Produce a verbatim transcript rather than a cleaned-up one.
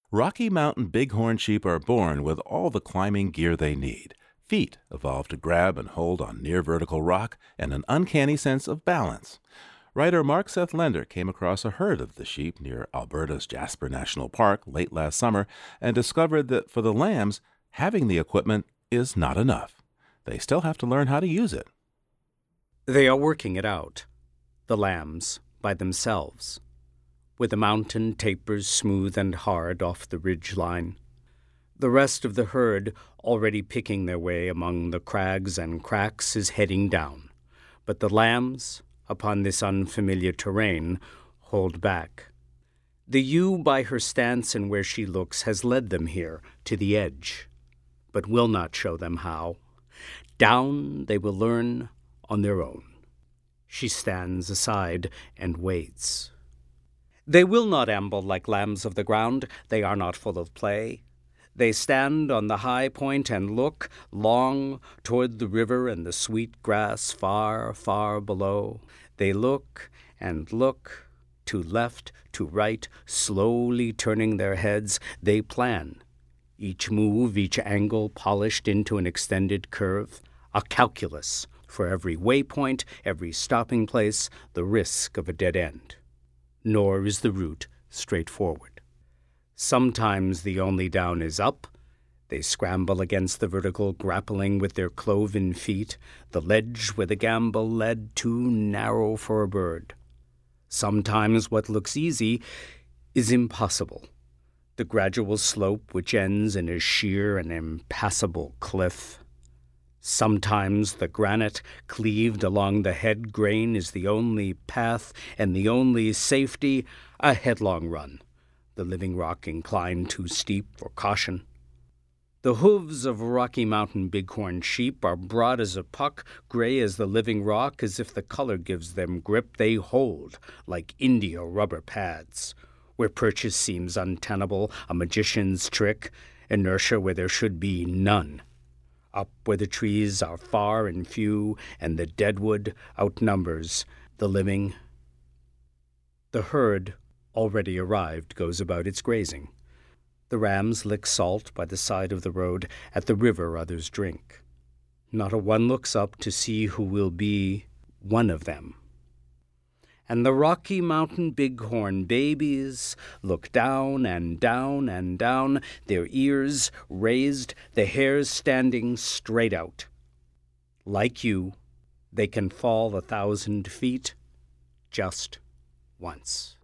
Rocky Mountain bighorn sheep are born with all the climbing gear they need. Feet evolve to grab and hold on near vertical rock and an uncanny sense of balance. Writer Mark Seth Lender came across a herd of the sheep near Alberta's Jasper National Park late last summer and discovered that for the lambs, having the equipment is not enough. They still have to learn how to use it. They are working it out, the lambs, by themselves, where the mountain tapers smooth and hard off the ridge line. The rest of the herd, already picking their way among the crags and cracks, is heading down. But the lambs, upon this unfamiliar terrain, hold back. The ewe, by her stance and where she looks, has led them here, to the edge, but will not show them how. Down they will learn on their own. She stands aside and waits. They will not amble like lambs of the ground. They are not full of play. They stand on the high point and look long toward the river and the sweet grass far, far below. They look and look, to left, to right, slowly turning their heads. They plan. Each move, each angle polished into an extended curve, a calculus for every waypoint, every stopping place, the risk of a dead end. Nor is the route straightforward. Sometimes the only down is up. They scramble against the vertical, grappling with their cloven feet, the ledge where the gambol led too narrow for a bird. Sometimes what looks easy is impossible. The gradual slope which ends in a sheer and impassable cliff. Sometimes the granite cleaved along the head grain is the only path and the only safety, a headlong run, the living rock inclined too steep for caution. The hooves of Rocky Mountain bighorn sheep are broad as a puck, gray as the living rock, as if the color gives them grip. They hold like India rubber pads. Where purchase seems untenable, a magician's trick, inertia where there should be none. Up where the trees are far and few, and the deadwood outnumbers the living. The herd, already arrived, goes about its grazing. The rams lick salt by the side of the road. At the river others drink. Not a one looks up to see who will be one of them. And the Rocky Mountain bighorn babies look down and down and down, their ears raised, the hairs standing straight out. Like you, they can fall a thousand feet just once.